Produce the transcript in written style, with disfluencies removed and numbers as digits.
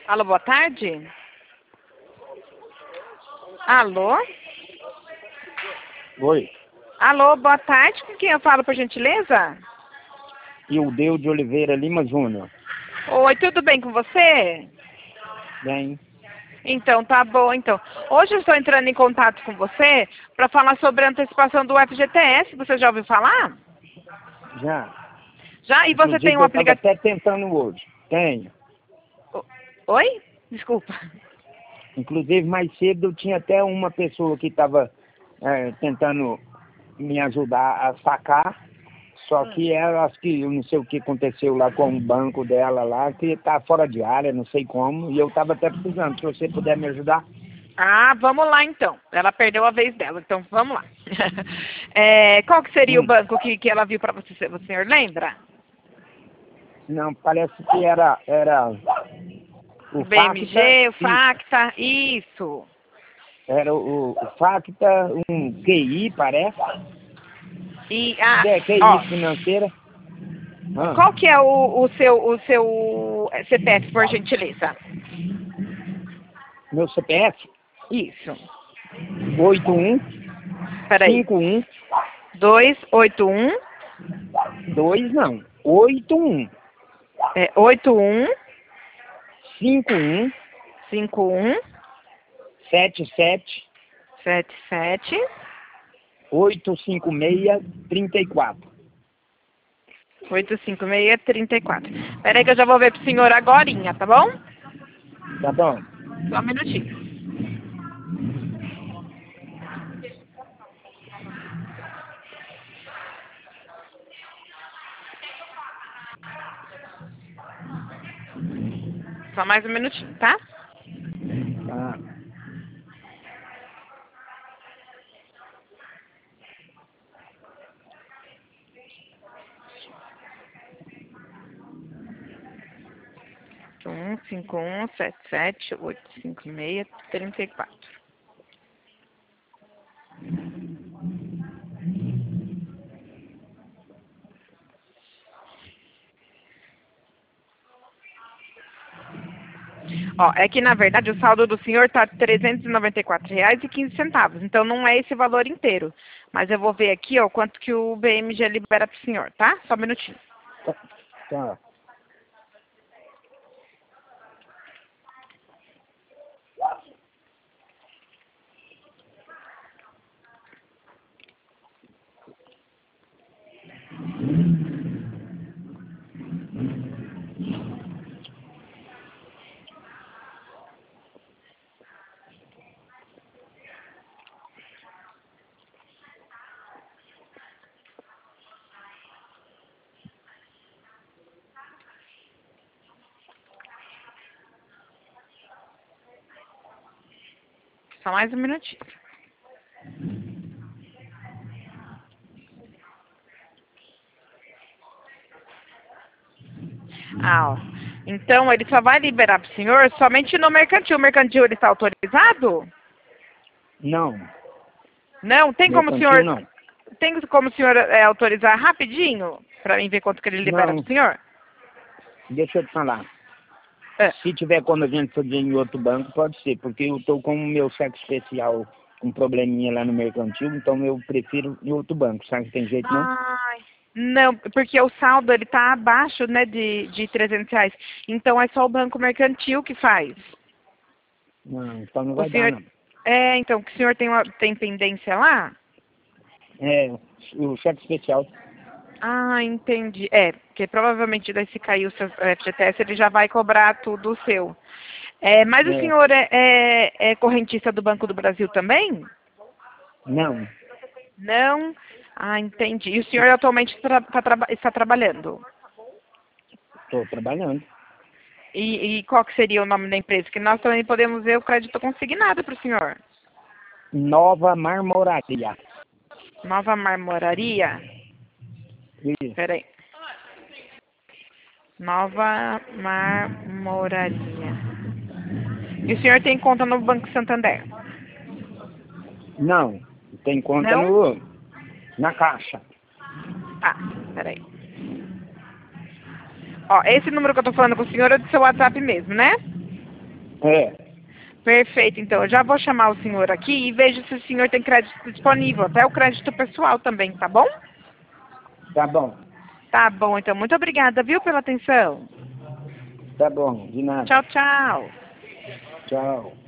Alô, boa tarde. Alô? Oi. Alô, boa tarde. Com quem eu falo, por gentileza? Ildeu de Oliveira Lima Júnior. Oi, tudo bem com você? Bem, Então, tá bom, então. Hoje eu estou entrando em contato com você para falar sobre a antecipação do FGTS. Você já ouviu falar? já. Já? E você tem Inclusive um eu estava aplicativo... até tentando hoje. Tenho. Oi? Desculpa. Inclusive mais cedo eu tinha até uma pessoa que estava tentando me ajudar a sacar. Só que ela, acho que eu não sei o que aconteceu lá com o banco dela lá, que está fora de área, não sei como. E eu estava até precisando, se você puder me ajudar. Ah, vamos lá então. Ela perdeu a vez dela, então vamos lá. Qual que seria o banco que ela viu para você? O senhor lembra? Não, parece que era o Facta, BMG, o Facta, isso. era o Facta, um QI, parece. E, QI ó, financeira. Ah, qual que é o seu CPF, por gentileza? meu CPF, Isso. 81 Peraí. 51 281 2 não, 81 81 51 51 77 77 856 34. 85634. Peraí que eu já vou ver pro senhor agorinha, tá bom? Tá bom? Só um minutinho. Só mais um minutinho, tá? Tá. Um 51 77 856 34. Ó, é que na verdade o saldo do senhor tá R$ 394,15. Então não é esse valor inteiro. Mas eu vou ver aqui, ó, quanto que o BMG libera pro senhor, tá? Só um minutinho. Tá. Só mais um minutinho. Ah, ó. Então ele só vai liberar pro senhor somente no mercantil. O mercantil ele está autorizado? Não, Não, tem como o mercantil senhor não. autorizar rapidinho para mim ver quanto que ele libera Não, pro senhor? deixa eu te falar. É. Se tiver como a gente fazer em outro banco, pode ser, porque eu tô com o meu cheque especial com probleminha lá no mercantil, então eu prefiro em outro banco, sabe? Tem jeito não? Ai, não, porque o saldo ele tá abaixo, né, de R$ 300. Então é só o banco mercantil que faz. Não, então não O vai dar senhor, não. então que o senhor tem pendência lá? É, o cheque especial. Ah, entendi. Porque provavelmente daí se cair o seu FGTS, ele já vai cobrar tudo o seu. Mas o É, senhor é correntista do Banco do Brasil também? não, Não? Ah, entendi. E o senhor atualmente está trabalhando? estou trabalhando. E qual que seria o nome da empresa? Que nós também podemos ver o crédito consignado para o senhor. Nova Marmoraria. Nova Marmoraria? Isso. Peraí. Nova Marmoraria. E o senhor tem conta no Banco Santander? Não, tem conta Não? na Caixa. Tá, peraí. Ó, esse número que eu tô falando com o senhor é do seu WhatsApp mesmo, né? É, Perfeito, então eu já vou chamar o senhor aqui e vejo se o senhor tem crédito disponível, até o crédito pessoal também, tá bom? tá bom. Tá bom, então muito obrigada, viu, pela atenção. Tá bom, de nada. Tchau, tchau. Tchau.